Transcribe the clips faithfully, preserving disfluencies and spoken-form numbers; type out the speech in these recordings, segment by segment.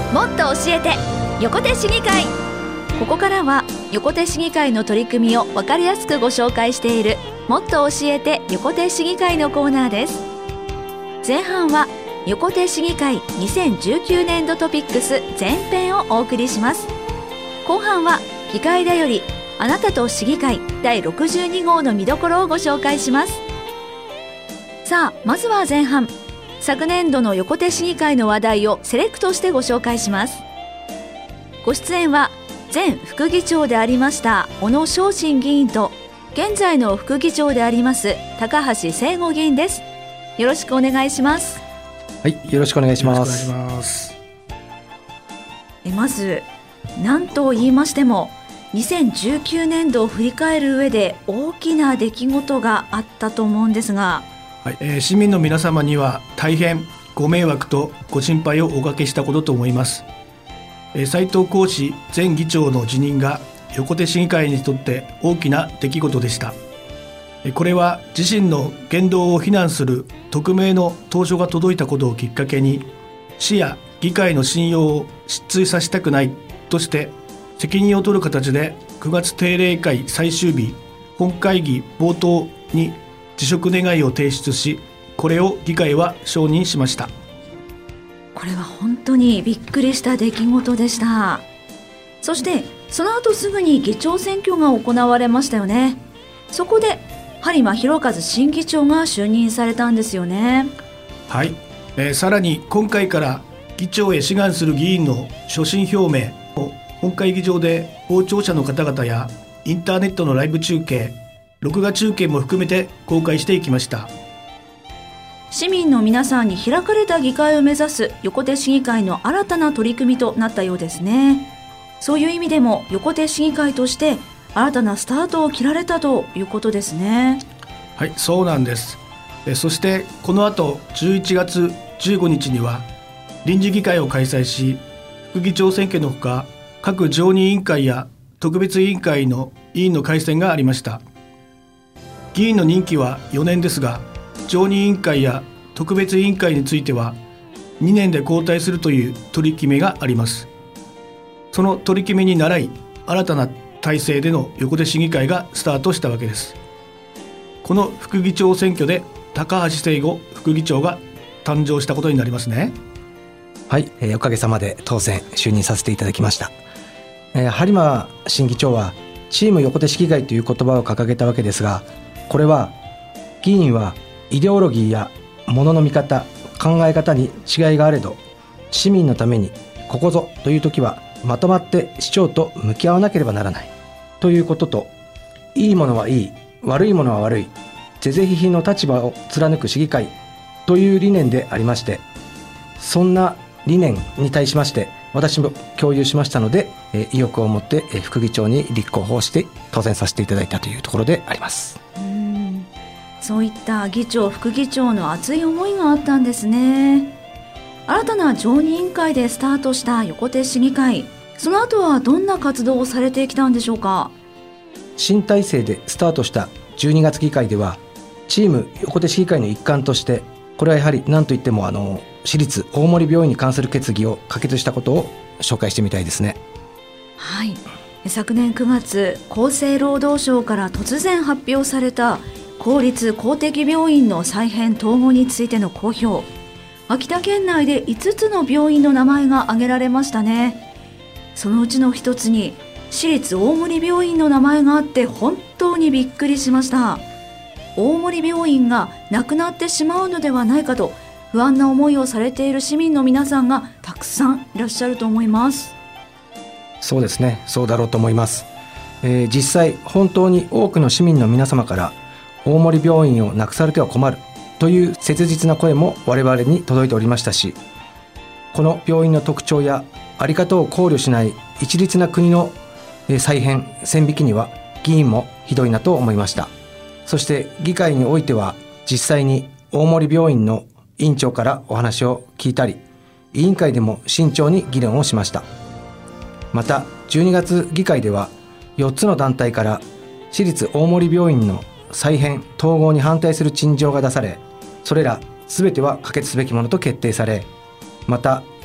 もっと教えて横手市議会。ここからは横手市議会の取り組みを分かりやすくご紹介しているもっと教えて横手市議会のコーナーです。前半は横手市議会にせんじゅうきゅうねんどトピックス前編をお送りします。後半は議会だよりあなたと市議会だいろくじゅうに号の見どころをご紹介します。さあ、まずは前半、昨年度の横手市議会の話題をセレクトしてご紹介します。ご出演は前副議長でありました小野正信議員と現在の副議長であります高橋聖吾議員です。よろしくお願いします。 はい、よろしくお願いします。 よろしくお願いします。 えまず何と言いましてもにせんじゅうきゅうねんどを振り返る上で大きな出来事があったと思うんですが、 はい、えー、市民の皆様には大変ご迷惑とご心配をおかけしたことと思います。えー、斉藤公史前議長の辞任が横手市議会にとって大きな出来事でした。えー、これは自身の言動を非難する匿名の投書が届いたことをきっかけに、市や議会の信用を失墜させたくないとして責任を取る形でくがつ定例会最終日本会議冒頭に辞職願いを提出し、これを議会は承認しました。 これは本当にびっくりした出来事でした。そしてその後すぐに議長選挙が行われましたよね。そこで播磨博和新議長が就任されたんですよね。 はい、えー、さらに今回から議長へ志願する議員の所信表明を本会議場で傍聴者の方々やインターネットのライブ中継、録画中継も含めて公開していきました。 市民の皆さんに開かれた議会を目指す横手市議会の新たな取り組みとなったようですね。そういう意味でも横手市議会として新たなスタートを切られたということですね。 はい、そうなんです。えそしてこの後じゅういちがつじゅうごにちには臨時議会を開催し、副議長選挙のほか各常任委員会や特別委員会の委員の改選がありました。議員の任期はよねんですが、常任委員会や特別委員会についてはにねんで交代するという取り決めがあります。その取り決めに倣い、新たな体制での横手市議会がスタートしたわけです。この副議長選挙で高橋聖吾副議長が誕生したことになりますね。 はい、えー、おかげさまで当選就任させていただきました。えー、播磨新議長はチーム横手市議会という言葉を掲げたわけですが、これは議員はイデオロギーやものの見方、考え方に違いがあれど、市民のためにここぞという時はまとまって市長と向き合わなければならないということと、いいものはいい、悪いものは悪い、是々非々の立場を貫く市議会という理念でありまして、そんな理念に対しまして私も共有しましたので、えー、意欲を持って、えー、副議長に立候補して当選させていただいたというところであります。 うーん、そういった議長副議長の熱い思いがあったんですね。新たな常任委員会でスタートした横手市議会、その後はどんな活動をされてきたんでしょうか。 新体制でスタートしたじゅうにがつ議会では、チーム横手市議会の一環として、これはやはり何といってもあの市立大森病院に関する決議を可決したことを紹介してみたいですね。 はい、昨年くがつ厚生労働省から突然発表された公立公的病院の再編統合についての公表、秋田県内でいつつの病院の名前が挙げられましたね。そのうちの一つに市立大森病院の名前があって本当にびっくりしました。大森病院がなくなってしまうのではないかと不安な思いをされている市民の皆さんがたくさんいらっしゃると思います。 そうですね、そうだろうと思います。えー、実際本当に多くの市民の皆様から大森病院をなくされては困るという切実な声も我々に届いておりましたし、この病院の特徴や在り方を考慮しない一律な国の再編線引きには議員もひどいなと思いました。そして議会においては実際に大森病院の委員長からお話を聞いたり、委員会でも慎重に議論をしました。またじゅうにがつ議会ではよっつの団体から市立大森病院の再編統合に反対する陳情が出され、それらすべては可決すべきものと決定され、また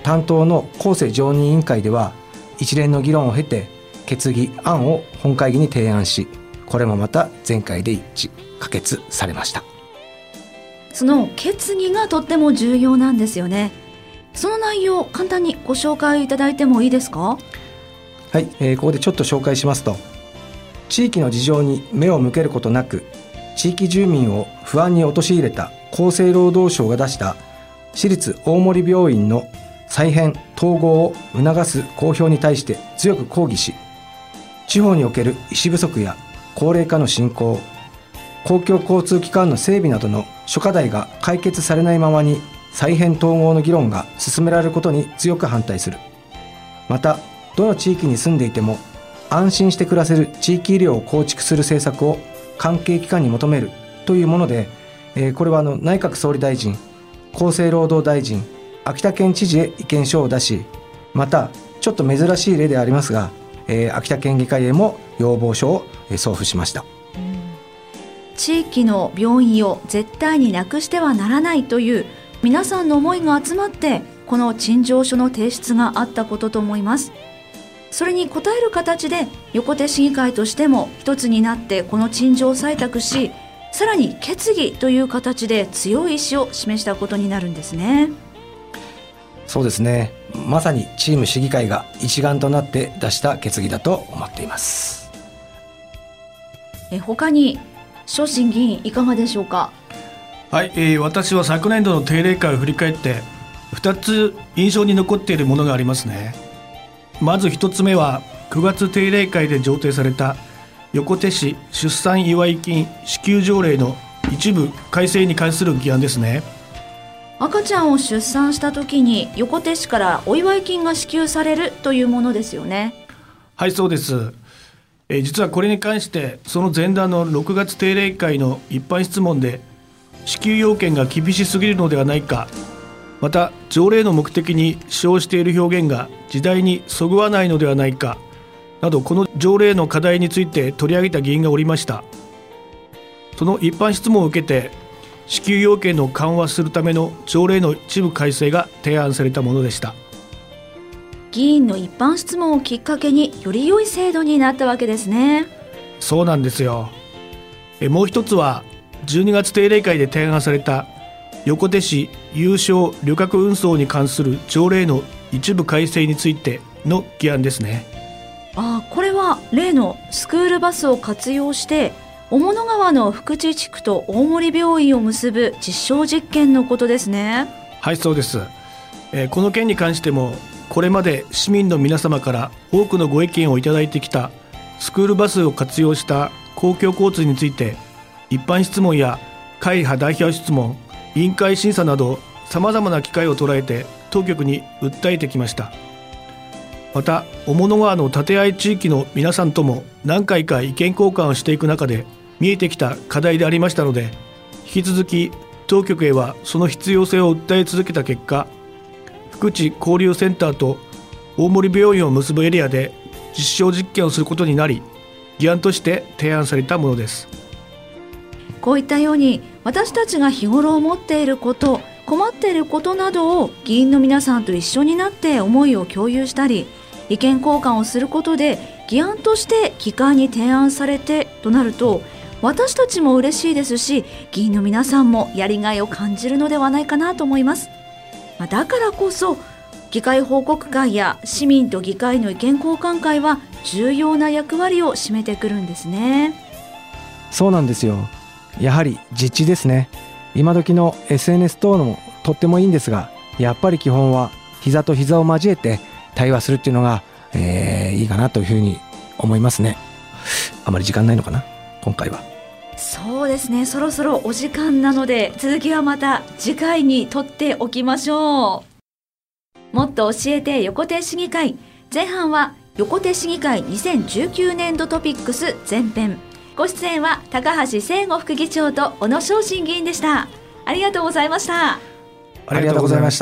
担当の構成常任委員会では一連の議論を経て決議案を本会議に提案し、これもまた全会で一致可決されました。 その決議がとっても重要なんですよね。その内容、簡単にご紹介いただいてもいいですか？ はい、えー、ここでちょっと紹介しますと、地域の事情に目を向けることなく地域住民を不安に陥れた厚生労働省が出した私立大森病院の再編統合を促す公表に対して強く抗議し、地方における医師不足や高齢化の進行、公共交通機関の整備などの諸課題が解決されないままに再編統合の議論が進められることに強く反対する。また、どの地域に住んでいても安心して暮らせる地域医療を構築する政策を関係機関に求めるというもので、えー、これはあの内閣総理大臣、厚生労働大臣、秋田県知事へ意見書を出し、またちょっと珍しい例でありますが、えー、秋田県議会へも要望書を、えー、送付しました。 地域の病院を絶対になくしてはならないという皆さんの思いが集まってこの陳情書の提出があったことと思います。それに応える形で横手市議会としても一つになってこの陳情を採択し、さらに決議という形で強い意志を示したことになるんですね。 そうですね、まさにチーム市議会が一丸となって出した決議だと思っています。 え他に正真議員いかがでしょうか？ はい、えー、私は昨年度の定例会を振り返ってふたつ印象に残っているものがありますね。まずひとつめはくがつ定例会で上呈された横手市出産祝い金支給条例の一部改正に関する議案ですね。 赤ちゃんを出産した時に横手市からお祝い金が支給されるというものですよね。 はい、そうです。えー、実はこれに関してその前段のろくがつ定例会の一般質問で支給要件が厳しすぎるのではないか、また条例の目的に使用している表現が時代にそぐわないのではないかなど、この条例の課題について取り上げた議員がおりました。その一般質問を受けて支給要件の緩和するための条例の一部改正が提案されたものでした。 議員の一般質問をきっかけにより良い制度になったわけですね。 そうなんですよ。えもう一つはじゅうにがつ定例会で提案された横手市有償旅客運送に関する条例の一部改正についての議案ですね。 ああ、これは例のスクールバスを活用して雄物川の福地地区と大森病院を結ぶ実証実験のことですね。 はい、そうです。えー、この件に関してもこれまで市民の皆様から多くのご意見をいただいてきたスクールバスを活用した公共交通について一般質問や会派代表質問、委員会審査などさまざまな機会を捉えて当局に訴えてきました。また雄物川の建合地域の皆さんとも何回か意見交換をしていく中で見えてきた課題でありましたので、引き続き当局へはその必要性を訴え続けた結果、福地交流センターと大森病院を結ぶエリアで実証実験をすることになり、議案として提案されたものです。 こういったように私たちが日頃思っていること、困っていることなどを議員の皆さんと一緒になって思いを共有したり意見交換をすることで議案として議会に提案されてとなると、私たちも嬉しいですし、議員の皆さんもやりがいを感じるのではないかなと思います。だからこそ議会報告会や市民と議会の意見交換会は重要な役割を占めてくるんですね。 そうなんですよ。やはり実地ですね。今時の エスエヌエス 等のもとってもいいんですが、やっぱり基本は膝と膝を交えて対話するっていうのが、えー、いいかなというふうに思いますね。あまり時間ないのかな今回は。 そうですね、そろそろお時間なので続きはまた次回にとっておきましょう。もっと教えて横手市議会、前半は横手市議会にせんじゅうきゅうねんどトピックス前編。ご出演は高橋聖吾副議長と小野正真議員でした。ありがとうございました。 ありがとうございました。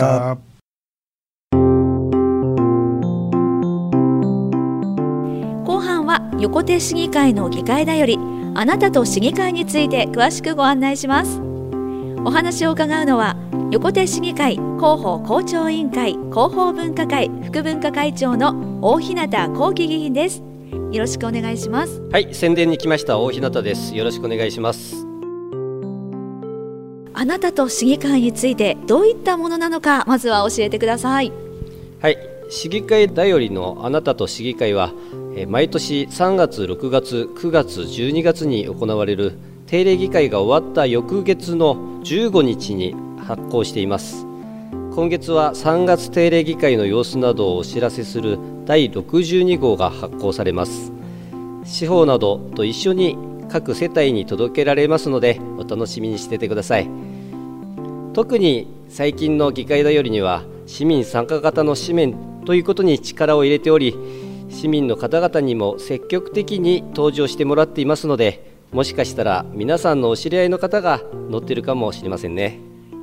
後半は横手市議会の議会だより、あなたと市議会について詳しくご案内します。お話を伺うのは横手市議会広報広聴委員会広報文化会副文化会長の大日向幸喜議員です。よろしくお願いします。 はい、宣伝に来ました大日向です。よろしくお願いします。 あなたと市議会についてどういったものなのか、まずは教えてください。 はい、市議会だよりのあなたと市議会は、え毎年さんがつ、ろくがつ、くがつ、じゅうにがつに行われる定例議会が終わった翌月のじゅうごにちに発行しています。今月はさんがつ定例議会の様子などをお知らせするだいろくじゅうにごうが発行されます。司法などと一緒に各世帯に届けられますので、お楽しみにしててください。特に最近の議会だよりには市民参加型の紙面ということに力を入れており、市民の方々にも積極的に登場してもらっていますので、もしかしたら皆さんのお知り合いの方が載っているかもしれませんね。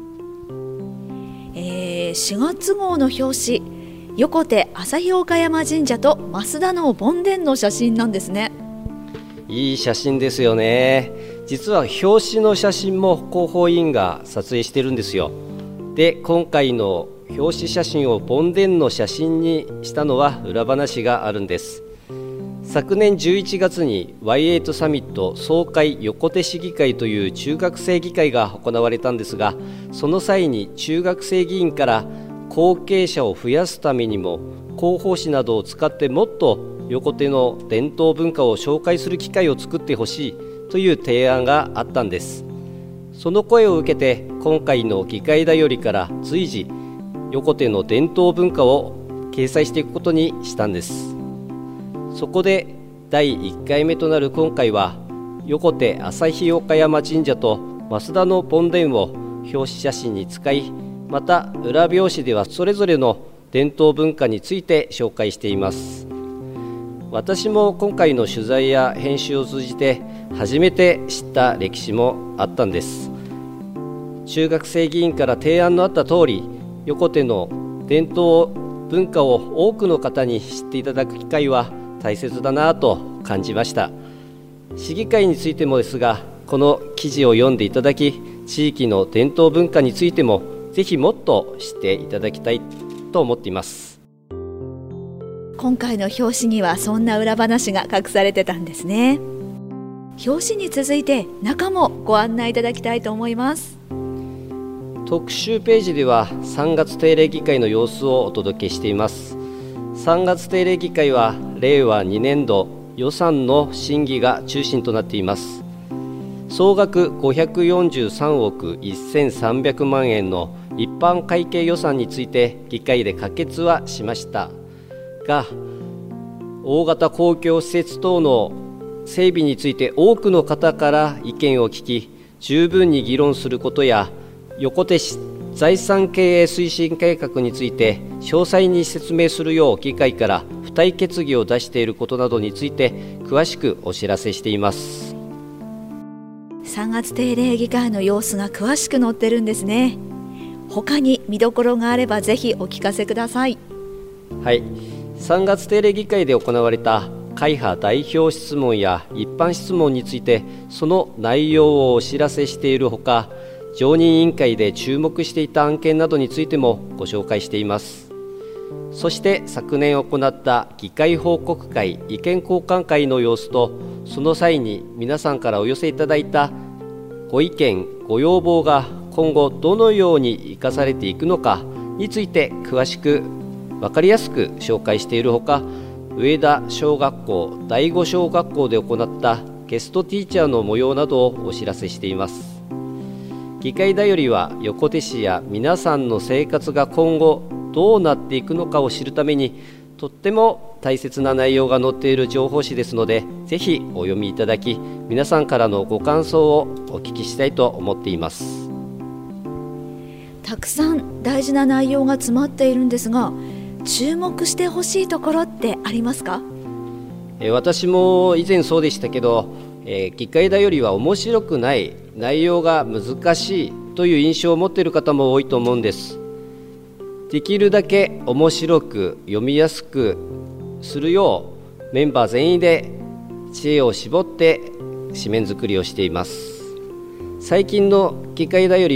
えー、しがつ号の表紙、横手旭岡山神社と増田の梵天の写真なんですね。 いい写真ですよね。実は表紙の写真も広報委員が撮影してるんですよ。で、今回の表紙写真を梵天の写真にしたのは裏話があるんです。昨年じゅういちがつに ワイエイト サミット総会横手市議会という中学生議会が行われたんですが、その際に中学生議員から後継者を増やすためにも広報誌などを使ってもっと横手の伝統文化を紹介する機会を作ってほしいという提案があったんです。その声を受けて今回の議会だよりから随時横手の伝統文化を掲載していくことにしたんです。そこでだいいっかいめとなる今回は、横手旭岡山神社と増田の梵天を表紙写真に使い、また裏表紙ではそれぞれの伝統文化について紹介しています。私も今回の取材や編集を通じて初めて知った歴史もあったんです。中学生議員から提案のあった通り、横手の伝統文化を多くの方に知っていただく機会は大切だなと感じました。市議会についてもですが、この記事を読んでいただき、地域の伝統文化についてもぜひもっと知っていただきたいと思っています。 今回の表紙にはそんな裏話が隠されてたんですね。表紙に続いて中もご案内いただきたいと思います。 特集ページではさんがつ定例議会の様子をお届けしています。さんがつ定例議会はれいわにねんど予算の審議が中心となっています。総額ごひゃくよんじゅうさんおくせんさんびゃくまんえんの一般会計予算について議会で可決はしましたが、大型公共施設等の整備について多くの方から意見を聞き、十分に議論することや、横手市財産経営推進計画について詳細に説明するよう議会から付帯決議を出していることなどについて詳しくお知らせしています。 さんがつ定例議会の様子が詳しく載ってるんですね。他に見どころがあればぜひお聞かせください。 はい、さんがつ定例議会で行われた会派代表質問や一般質問についてその内容をお知らせしているほか、常任委員会で注目していた案件などについてもご紹介しています。そして昨年行った議会報告会意見交換会の様子と、その際に皆さんからお寄せいただいたご意見ご要望が今後どのように生かされていくのかについて詳しく分かりやすく紹介しているほか、上田小学校第五小学校で行ったゲストティーチャーの模様などをお知らせしています。議会だよりは横手市や皆さんの生活が今後どうなっていくのかを知るためにとっても大切な内容が載っている情報誌ですので、ぜひお読みいただき、皆さんからのご感想をお聞きしたいと思っています。 たくさん大事な内容が詰まっているんですが、注目してほしいところってありますか？ え私も以前そうでしたけど、えー、議会だよりは面白くない、内容が難しいという印象を持っている方も多いと思うんです。できるだけ面白く読みやすくするようメンバー全員で知恵を絞って紙面作りをしています。最近の議会だよりは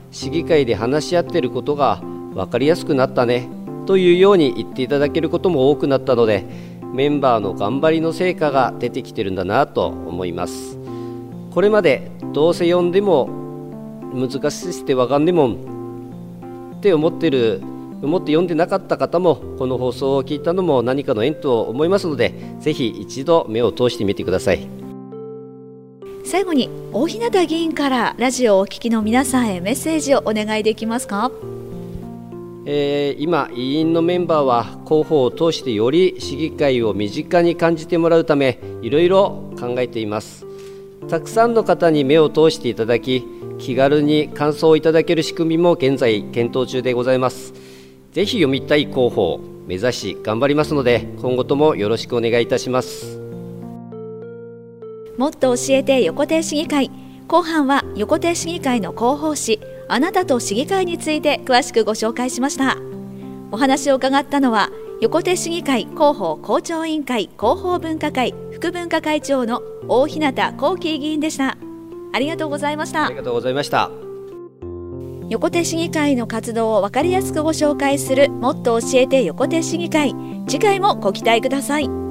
市議会で話し合っていることが分かりやすくなったねというように言っていただけることも多くなったので、メンバーの頑張りの成果が出てきてるんだなと思います。これまでどうせ読んでも難しくて分かんねえもんって思ってる思って読んでなかった方もこの放送を聞いたのも何かの縁と思いますので、ぜひ一度目を通してみてください。 最後に大日向議員からラジオをお聞きの皆さんへメッセージをお願いできますか？ えー、今委員のメンバーは広報を通してより市議会を身近に感じてもらうためいろいろ考えています。たくさんの方に目を通していただき、気軽に感想をいただける仕組みも現在検討中でございます。ぜひ読みたい広報を目指し頑張りますので、今後ともよろしくお願いいたします。 もっと教えて横手市議会、後半は横手市議会の広報誌あなたと市議会について詳しくご紹介しました。お話を伺ったのは横手市議会広報広聴委員会広報分科会副分科会長の大日向幸喜議員でした。ありがとうございました。 ありがとうございました。 横手市議会の活動を分かりやすくご紹介するもっと教えて横手市議会、次回もご期待ください。